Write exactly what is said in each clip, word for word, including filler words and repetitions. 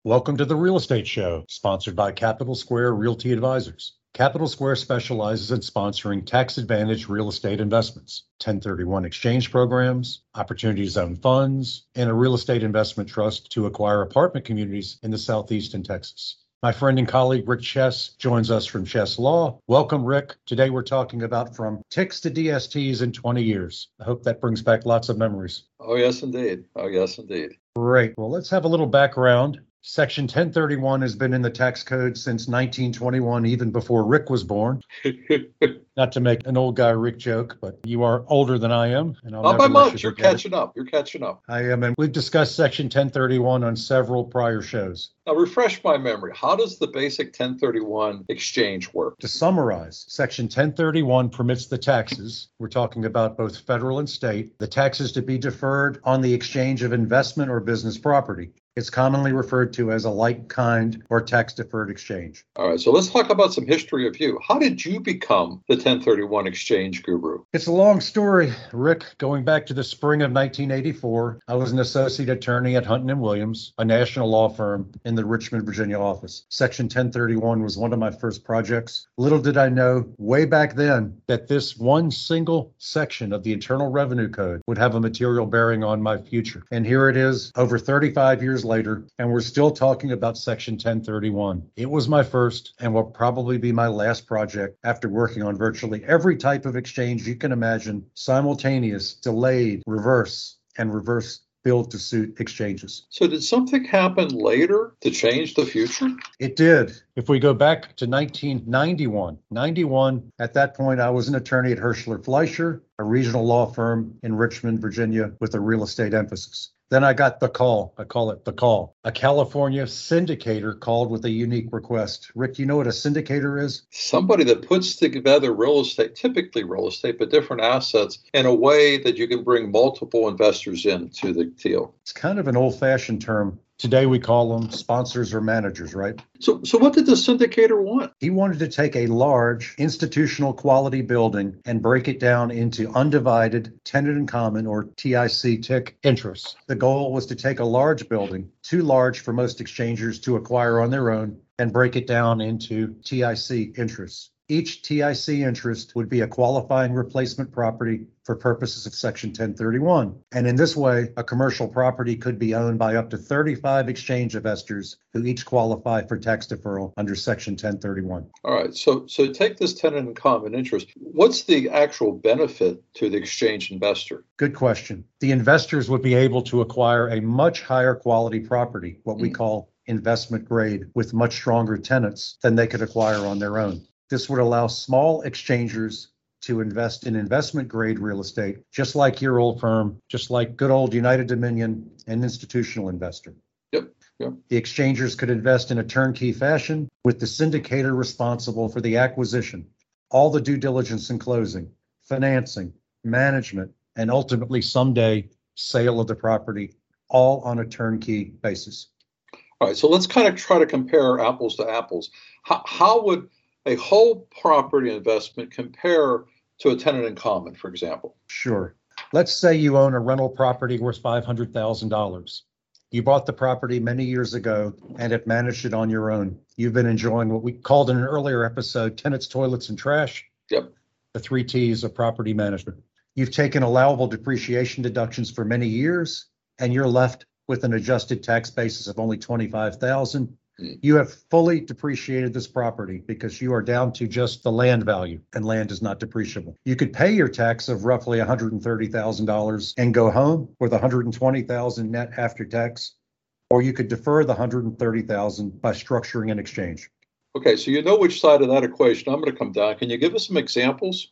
Welcome to the Real Estate Show, sponsored by Capital Square Realty Advisors. Capital Square specializes in sponsoring tax-advantaged real estate investments, ten thirty-one exchange programs, opportunity zone funds, and a real estate investment trust to acquire apartment communities in the southeastern Texas. My friend and colleague Rick Chess joins us from Chess Law. Welcome, Rick. Today we're talking about from ticks to D S Ts in twenty years. I hope that brings back lots of memories. Oh, yes, indeed. Oh, yes, indeed. Great. Well, let's have a little background. Section ten thirty-one has been in the tax code since nineteen twenty-one, even before Rick was born. Not to make an old guy Rick joke, but you are older than I am. And I'll Not never by let much. you You're forget catching it. up. You're catching up. I am, and we've discussed Section ten thirty-one on several prior shows. Now, refresh my memory. How does the basic ten thirty-one exchange work? To summarize, Section ten thirty-one permits the taxes, we're talking about both federal and state, the taxes to be deferred on the exchange of investment or business property. It's commonly referred to as a like-kind or tax-deferred exchange. All right, so let's talk about some history of you. How did you become the ten thirty-one exchange guru? It's a long story, Rick. Going back to the spring of nineteen eighty-four, I was an associate attorney at Hunton and Williams, a national law firm in the Richmond, Virginia office. Section ten thirty-one was one of my first projects. Little did I know way back then that this one single section of the Internal Revenue Code would have a material bearing on my future. And here it is, over thirty-five years later, and we're still talking about Section ten thirty-one. It was my first and will probably be my last project after working on virtually every type of exchange you can imagine, simultaneous, delayed, reverse, and reverse build to suit exchanges. So did something happen later to change the future? It did. If we go back to nineteen ninety-one, ninety-one, at that point, I was an attorney at Herschler Fleischer, a regional law firm in Richmond, Virginia, with a real estate emphasis. Then I got the call. I call it the call. A California syndicator called with a unique request. Rick, you know what a syndicator is? Somebody that puts together real estate, typically real estate, but different assets in a way that you can bring multiple investors into the deal. It's kind of an old-fashioned term. Today we call them sponsors or managers, right? So, so what did the syndicator want? He wanted to take a large institutional quality building and break it down into undivided tenant in common or T I C T I C interests. The goal was to take a large building, too large for most exchangers to acquire on their own, and break it down into T I C interests. Each T I C interest would be a qualifying replacement property for purposes of Section ten thirty-one. And in this way, a commercial property could be owned by up to thirty-five exchange investors who each qualify for tax deferral under Section ten thirty-one. All right, so so take this tenant in common interest. What's the actual benefit to the exchange investor? Good question. The investors would be able to acquire a much higher quality property, what we call investment grade, with much stronger tenants than they could acquire on their own. This would allow small exchangers to invest in investment grade real estate, just like your old firm, just like good old United Dominion, an institutional investor. Yep, yep. The exchangers could invest in a turnkey fashion with the syndicator responsible for the acquisition, all the due diligence and closing, financing, management, and ultimately someday sale of the property, all on a turnkey basis. All right, so let's kind of try to compare apples to apples. How, how would a whole property investment compare to a tenant in common, for example? Sure. Let's say you own a rental property worth five hundred thousand dollars. You bought the property many years ago and have managed it on your own. You've been enjoying what we called in an earlier episode, tenants, toilets, and trash. Yep. The three T's of property management. You've taken allowable depreciation deductions for many years, and you're left with an adjusted tax basis of only twenty-five thousand dollars. You have fully depreciated this property because you are down to just the land value, and land is not depreciable. You could pay your tax of roughly one hundred thirty thousand dollars and go home with one hundred twenty thousand dollars net after tax, or you could defer the one hundred thirty thousand dollars by structuring an exchange. Okay, so you know which side of that equation I'm going to come down. Can you give us some examples?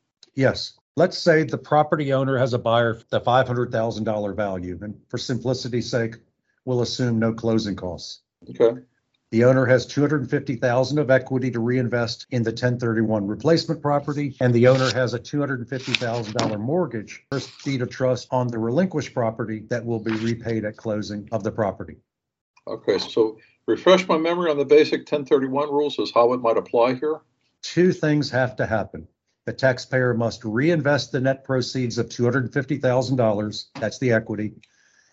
Yes. Let's say the property owner has a buyer for the five hundred thousand dollars value, and for simplicity's sake, we'll assume no closing costs. Okay. The owner has two hundred fifty thousand dollars of equity to reinvest in the ten thirty-one replacement property, and the owner has a two hundred fifty thousand dollars mortgage, first deed of trust, on the relinquished property that will be repaid at closing of the property. Okay, so refresh my memory on the basic ten thirty-one rules as how it might apply here. Two things have to happen. The taxpayer must reinvest the net proceeds of two hundred fifty thousand dollars, that's the equity,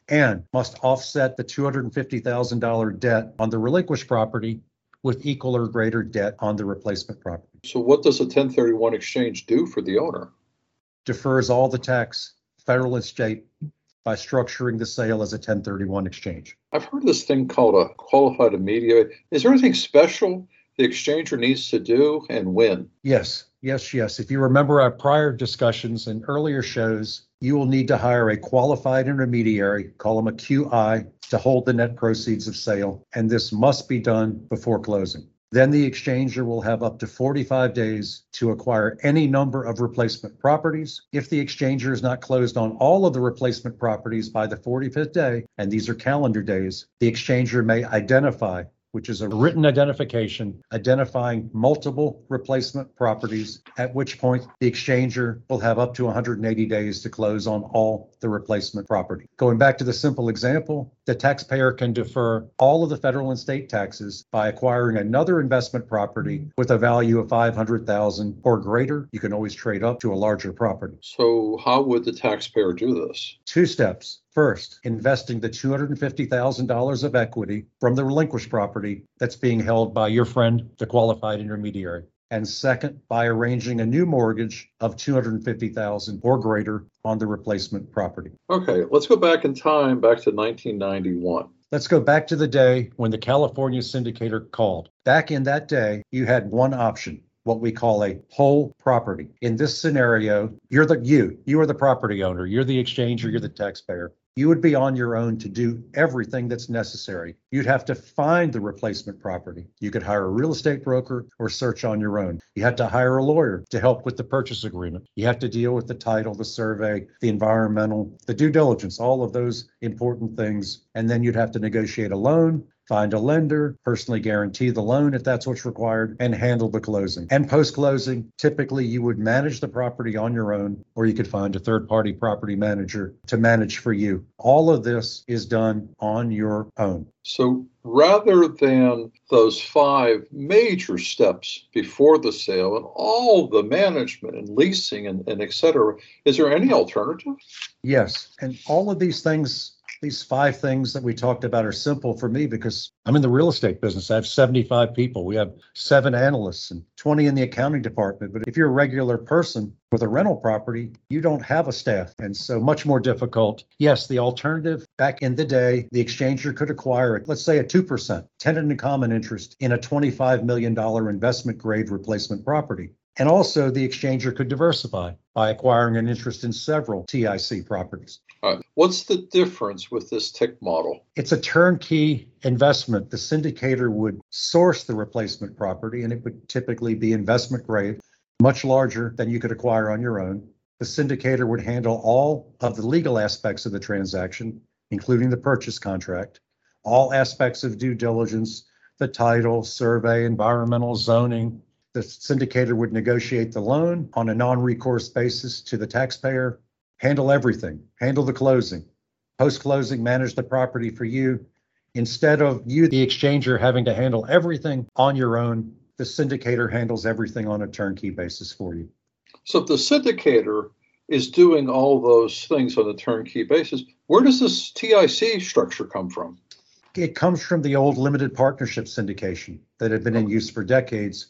and must offset the two hundred fifty thousand dollars debt on the relinquished property with equal or greater debt on the replacement property. So what does a ten thirty-one exchange do for the owner? Defers all the tax, federal and state, by structuring the sale as a ten thirty-one exchange. I've heard this thing called a qualified intermediary. Is there anything special the exchanger needs to do and when? Yes, yes, yes. If you remember our prior discussions and earlier shows, you will need to hire a qualified intermediary, call them a Q I, to hold the net proceeds of sale, and this must be done before closing. Then the exchanger will have up to forty-five days to acquire any number of replacement properties. If the exchanger is not closed on all of the replacement properties by the forty-fifth day, and these are calendar days, the exchanger may identify, which is a written identification, identifying multiple replacement properties, at which point the exchanger will have up to one hundred eighty days to close on all the replacement property. Going back to the simple example, the taxpayer can defer all of the federal and state taxes by acquiring another investment property with a value of five hundred thousand dollars or greater. You can always trade up to a larger property. So how would the taxpayer do this? Two steps. First, investing the two hundred fifty thousand dollars of equity from the relinquished property that's being held by your friend, the qualified intermediary. And second, by arranging a new mortgage of two hundred fifty thousand dollars or greater on the replacement property. Okay, let's go back in time, back to nineteen ninety-one. Let's go back to the day when the California syndicator called. Back in that day, you had one option, what we call a whole property. In this scenario, you're the you, you are the property owner, you're the exchanger, you're the taxpayer. You would be on your own to do everything that's necessary. You'd have to find the replacement property. You could hire a real estate broker or search on your own. You had to hire a lawyer to help with the purchase agreement. You have to deal with the title, the survey, the environmental, the due diligence, all of those important things. And then you'd have to negotiate a loan, find a lender, personally guarantee the loan if that's what's required, and handle the closing. And post-closing, typically you would manage the property on your own, or you could find a third-party property manager to manage for you. All of this is done on your own. So rather than those five major steps before the sale and all the management and leasing and, and et cetera, is there any alternative? Yes, and all of these things, these five things that we talked about are simple for me because I'm in the real estate business. I have seventy-five people. We have seven analysts and twenty in the accounting department. But if you're a regular person with a rental property, you don't have a staff. And so much more difficult. Yes, the alternative back in the day, the exchanger could acquire, let's say, a two percent tenant in common interest in a twenty-five million dollars investment grade replacement property. And also the exchanger could diversify by acquiring an interest in several T I C properties. All right. What's the difference with this T I C model? It's a turnkey investment. The syndicator would source the replacement property, and it would typically be investment grade, much larger than you could acquire on your own. The syndicator would handle all of the legal aspects of the transaction, including the purchase contract, all aspects of due diligence, the title, survey, environmental, zoning. The syndicator would negotiate the loan on a non-recourse basis to the taxpayer, handle everything, handle the closing, post-closing, manage the property for you. Instead of you, the exchanger, having to handle everything on your own, the syndicator handles everything on a turnkey basis for you. So if the syndicator is doing all those things on a turnkey basis, where does this T I C structure come from? It comes from the old limited partnership syndication that had been in use for decades.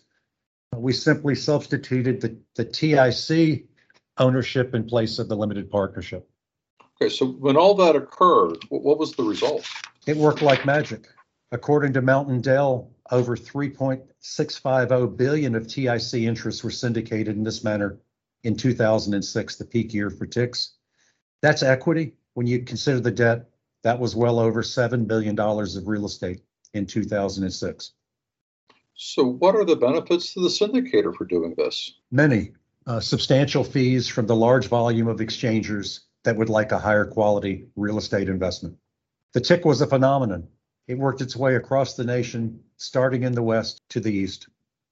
We simply substituted the, the T I C ownership in place of the limited partnership. Okay, so when all that occurred, what, what was the result? It worked like magic. According to Mountain Dell, over three point six five zero billion of T I C interests were syndicated in this manner in two thousand six, the peak year for T I Cs. That's equity. When you consider the debt, that was well over seven billion dollars of real estate in two thousand six. So what are the benefits to the syndicator for doing this? Many. Uh, substantial fees from the large volume of exchangers that would like a higher quality real estate investment. The T I C was a phenomenon. It worked its way across the nation, starting in the West to the East.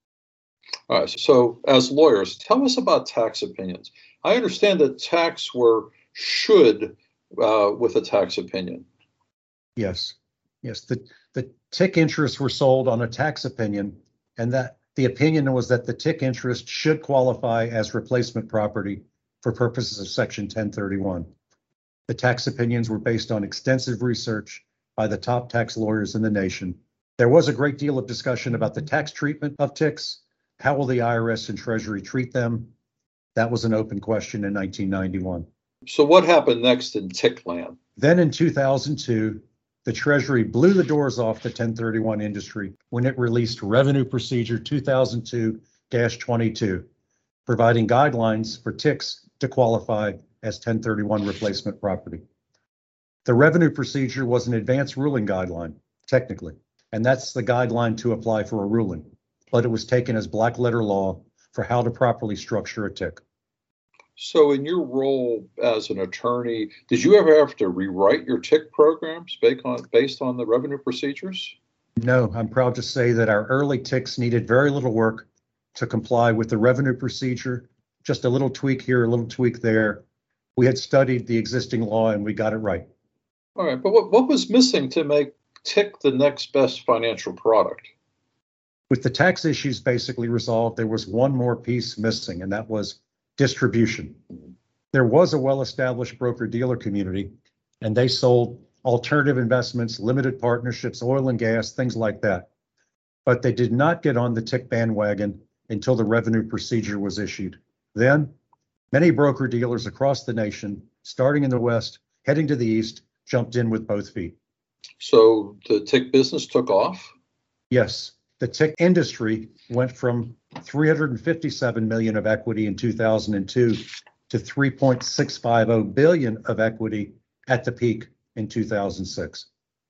All right, so as lawyers, tell us about tax opinions. I understand that tax were should uh, with a tax opinion. Yes, yes. The, the T I C interests were sold on a tax opinion, and that the opinion was that the T I C interest should qualify as replacement property for purposes of Section ten thirty-one. The tax opinions were based on extensive research by the top tax lawyers in the nation. There was a great deal of discussion about the tax treatment of ticks. How will the I R S and Treasury treat them? That was an open question in nineteen ninety-one. So what happened next in tick land? Then in two thousand two, the Treasury blew the doors off the ten thirty-one industry when it released Revenue Procedure two thousand two dash twenty-two, providing guidelines for ticks to qualify as ten thirty-one replacement property. The Revenue Procedure was an advanced ruling guideline, technically, and that's the guideline to apply for a ruling, but it was taken as black letter law for how to properly structure a tick. So in your role as an attorney, did you ever have to rewrite your tick programs based on, based on the revenue procedures? No, I'm proud to say that our early ticks needed very little work to comply with the revenue procedure, just a little tweak here, a little tweak there. We had studied the existing law and we got it right. All right, but what, what was missing to make tick the next best financial product? With the tax issues basically resolved, there was one more piece missing, and that was distribution. There was a well-established broker-dealer community, and they sold alternative investments, limited partnerships, oil and gas, things like that. But they did not get on the tick bandwagon until the revenue procedure was issued. Then, many broker-dealers across the nation, starting in the West, heading to the East, jumped in with both feet. So the tick business took off? Yes. The tick industry went from three hundred fifty-seven million of equity in two thousand two to three point six five zero billion of equity at the peak in two thousand six.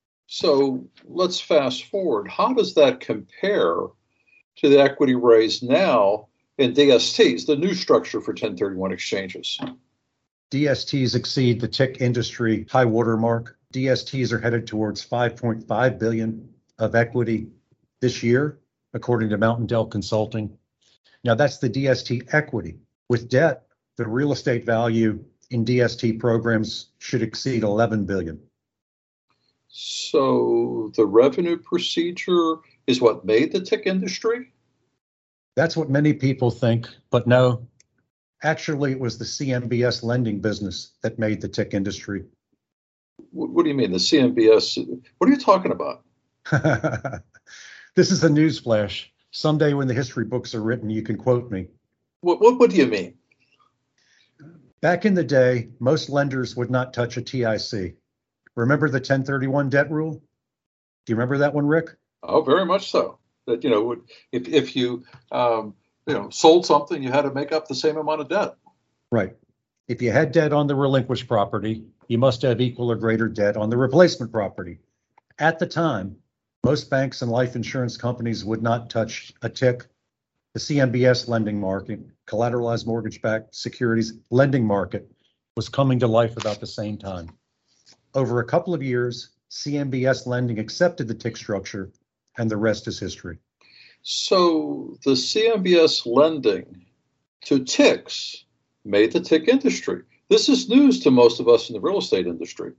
So let's fast forward. How does that compare to the equity raised now in D S Ts, the new structure for ten thirty-one exchanges? D S Ts exceed the tick industry high water mark. D S Ts are headed towards five point five billion of equity this year, according to Mountain Dell Consulting. Now that's the D S T equity. With debt, the real estate value in D S T programs should exceed eleven billion. So the revenue procedure is what made the tick industry? That's what many people think, but no. Actually, it was the C M B S lending business that made the tick industry. What, what do you mean, the C M B S? What are you talking about? This is a news flash. Someday when the history books are written, you can quote me. What, what, what do you mean? Back in the day, most lenders would not touch a T I C. Remember the ten thirty-one debt rule? Do you remember that one, Rick? Oh, very much so. That, you know, if, if you, um, you know, sold something, you had to make up the same amount of debt. Right. If you had debt on the relinquished property, you must have equal or greater debt on the replacement property. At the time, most banks and life insurance companies would not touch a tick. The C M B S lending market, collateralized mortgage-backed securities lending market, was coming to life about the same time. Over a couple of years, C M B S lending accepted the tick structure, and the rest is history. So the C M B S lending to ticks made the tick industry. This is news to most of us in the real estate industry.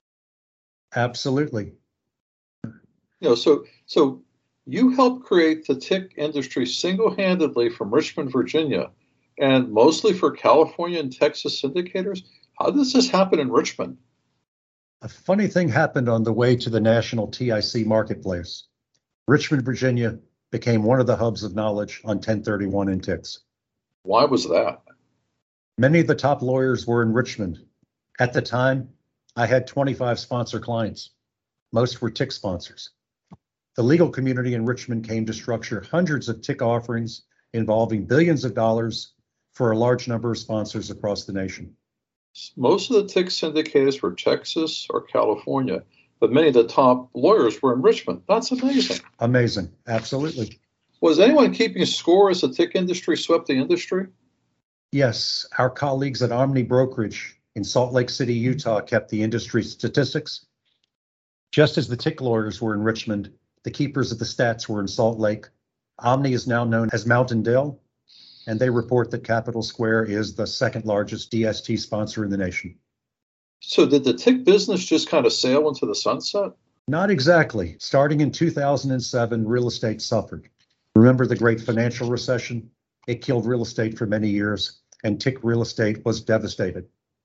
Absolutely. You know, so so you helped create the tick industry single-handedly from Richmond, Virginia, and mostly for California and Texas syndicators. How does this happen in Richmond? A funny thing happened on the way to the national T I C marketplace. Richmond, Virginia became one of the hubs of knowledge on ten thirty-one and ticks. Why was that? Many of the top lawyers were in Richmond. At the time, I had twenty-five sponsor clients. Most were tick sponsors. The legal community in Richmond came to structure hundreds of tick offerings involving billions of dollars for a large number of sponsors across the nation. Most of the tick syndicators were Texas or California, but many of the top lawyers were in Richmond. That's amazing. Amazing. Absolutely. Was anyone keeping score as the tick industry swept the industry? Yes, our colleagues at Omni Brokerage in Salt Lake City, Utah, kept the industry statistics. Just as the tick lawyers were in Richmond, the keepers of the stats were in Salt Lake. Omni is now known as Mountain Dell, and they report that Capital Square is the second largest D S T sponsor in the nation. So did the tick business just kind of sail into the sunset? Not exactly. Starting in two thousand seven, real estate suffered. Remember the great financial recession? It killed real estate for many years, and tick real estate was devastated.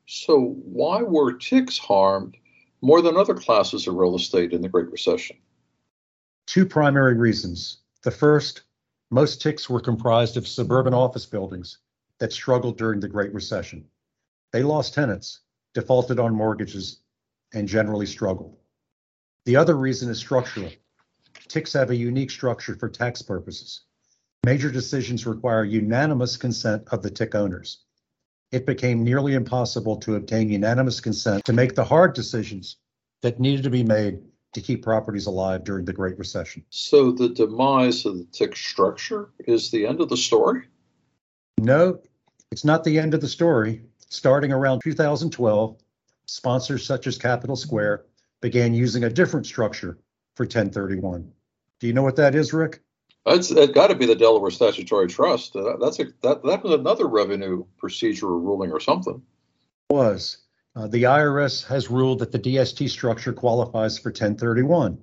So why were ticks harmed more than other classes of real estate in the Great Recession? Two primary reasons. The first, most ticks were comprised of suburban office buildings that struggled during the Great Recession. They lost tenants, defaulted on mortgages, and generally struggled. The other reason is structural. Ticks have a unique structure for tax purposes. Major decisions require unanimous consent of the tick owners. It became nearly impossible to obtain unanimous consent to make the hard decisions that needed to be made to keep properties alive during the Great Recession. So the demise of the tick structure is the end of the story? No, it's not the end of the story. Starting around two thousand twelve, sponsors such as Capital Square began using a different structure for ten thirty-one. Do you know what that is, Rick? That's it got to be the Delaware Statutory Trust. That, that's a, that that was another revenue procedure or ruling or something. Was. Uh, the I R S has ruled that the D S T structure qualifies for ten thirty-one.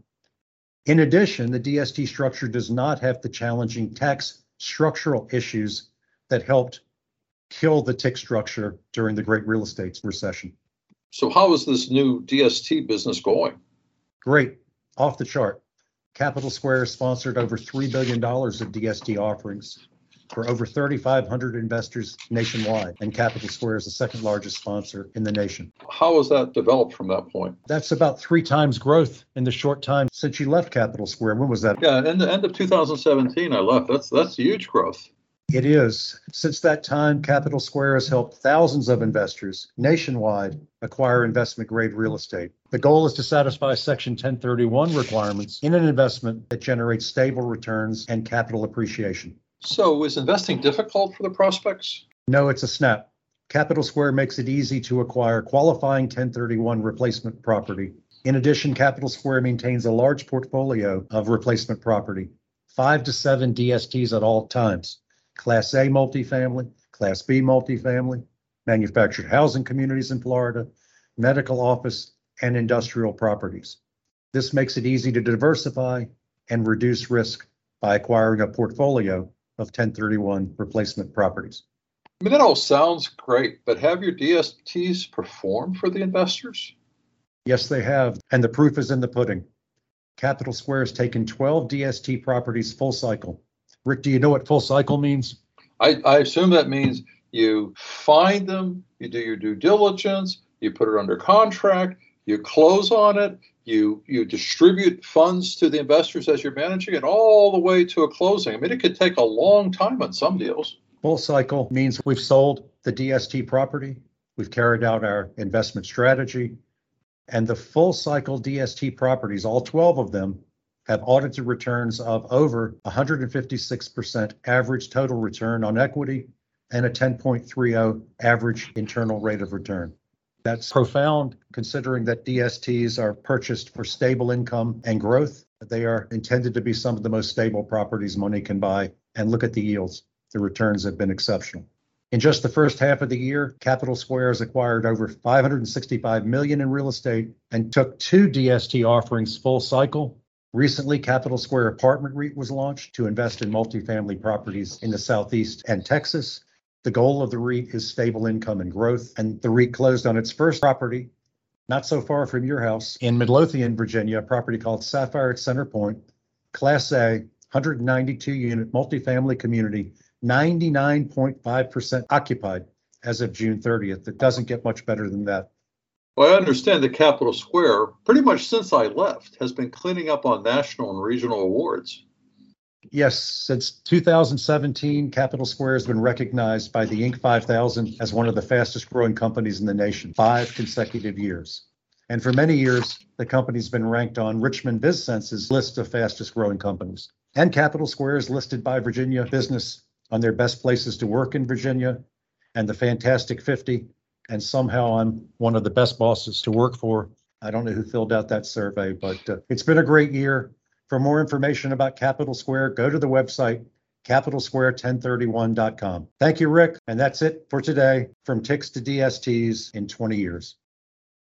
In addition, the D S T structure does not have the challenging tax structural issues that helped kill the tick structure during the Great Real Estate Recession. So how is this new D S T business going? Great. Off the chart. Capital Square sponsored over three billion dollars of D S T offerings for over thirty-five hundred investors nationwide, and Capital Square is the second largest sponsor in the nation. How has that developed from that point? That's about three times growth in the short time since you left Capital Square. When was that? Yeah, in the end of two thousand seventeen, I left. That's that's huge growth. It is. Since that time, Capital Square has helped thousands of investors nationwide acquire investment-grade real estate. The goal is to satisfy Section ten thirty-one requirements in an investment that generates stable returns and capital appreciation. So is investing difficult for the prospects? No, it's a snap. Capital Square makes it easy to acquire qualifying ten thirty-one replacement property. In addition, Capital Square maintains a large portfolio of replacement property, five to seven D S Ts at all times. Class A multifamily, Class B multifamily, manufactured housing communities in Florida, medical office, and industrial properties. This makes it easy to diversify and reduce risk by acquiring a portfolio of ten thirty-one replacement properties. I mean, that all sounds great, but have your D S Ts performed for the investors? Yes, they have, and the proof is in the pudding. Capital Square has taken twelve D S T properties full cycle. Rick, do you know what full cycle means? I, I assume that means you find them, you do your due diligence, you put it under contract, you close on it, you you distribute funds to the investors as you're managing it, all the way to a closing. I mean, it could take a long time on some deals. Full cycle means we've sold the D S T property, we've carried out our investment strategy, and the full cycle D S T properties, all twelve of them, have audited returns of over one hundred fifty-six percent average total return on equity and a ten point three zero average internal rate of return. That's profound considering that D S Ts are purchased for stable income and growth. They are intended to be some of the most stable properties money can buy. And look at the yields. The returns have been exceptional. In just the first half of the year, Capital Square has acquired over five hundred sixty-five million dollars in real estate and took two D S T offerings full cycle. Recently, Capital Square Apartment REIT was launched to invest in multifamily properties in the Southeast and Texas. The goal of the REIT is stable income and growth, and the REIT closed on its first property, not so far from your house, in Midlothian, Virginia, a property called Sapphire at Center Point, Class A, one hundred ninety-two unit multifamily community, ninety-nine point five percent occupied as of June thirtieth. It doesn't get much better than that. Well, I understand that Capital Square, pretty much since I left, has been cleaning up on national and regional awards. Yes, since two thousand seventeen, Capital Square has been recognized by the Inc five thousand as one of the fastest growing companies in the nation, five consecutive years. And for many years, the company's been ranked on Richmond BizSense's list of fastest growing companies. And Capital Square is listed by Virginia Business on their best places to work in Virginia and the Fantastic fifty. And somehow I'm one of the best bosses to work for. I don't know who filled out that survey, but uh, it's been a great year. For more information about Capital Square, go to the website, capital square ten thirty-one dot com. Thank you, Rick. And that's it for today, from ticks to D S Ts in twenty years.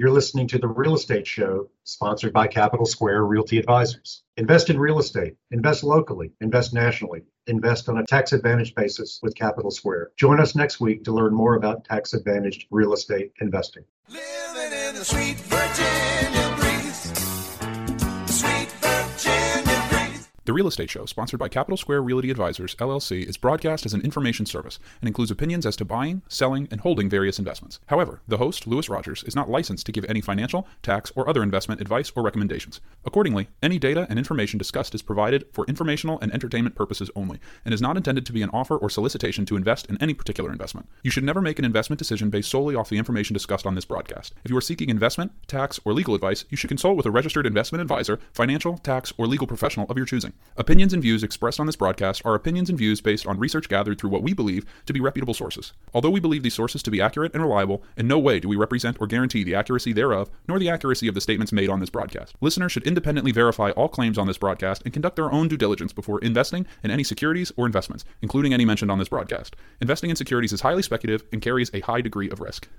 You're listening to The Real Estate Show, sponsored by Capital Square Realty Advisors. Invest in real estate. Invest locally. Invest nationally. Invest on a tax-advantaged basis with Capital Square. Join us next week to learn more about tax-advantaged real estate investing. Living in the sweet Virginia breeze. Sweet Virginia breeze. The Real Estate Show, sponsored by Capital Square Realty Advisors, L L C, is broadcast as an information service and includes opinions as to buying, selling, and holding various investments. However, the host, Lewis Rogers, is not licensed to give any financial, tax, or other investment advice or recommendations. Accordingly, any data and information discussed is provided for informational and entertainment purposes only and is not intended to be an offer or solicitation to invest in any particular investment. You should never make an investment decision based solely off the information discussed on this broadcast. If you are seeking investment, tax, or legal advice, you should consult with a registered investment advisor, financial, tax, or legal professional of your choosing. Opinions and views expressed on this broadcast are opinions and views based on research gathered through what we believe to be reputable sources. Although we believe these sources to be accurate and reliable, in no way do we represent or guarantee the accuracy thereof, nor the accuracy of the statements made on this broadcast. Listeners should independently verify all claims on this broadcast and conduct their own due diligence before investing in any securities or investments, including any mentioned on this broadcast. Investing in securities is highly speculative and carries a high degree of risk.